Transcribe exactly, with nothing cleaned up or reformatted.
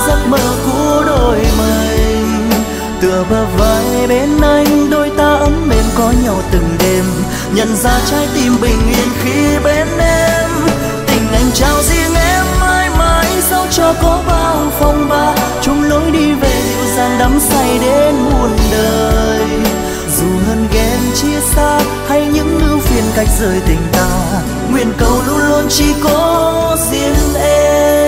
giấc mơ cũ đổi mình. Tựa bờ vai bên anh, đôi ta ấm êm có nhau từng đêm, nhận ra trái tim bình yên khi bên em. Tình anh trao riêng em mãi mãi, dẫu cho có bao phong ba, chung lối đi về dịu dàng đắm say đến muôn đời. Dù hơn ghen chia xa hay những ưu phiền cách rời tình ta, nguyện cầu luôn luôn chỉ có riêng em.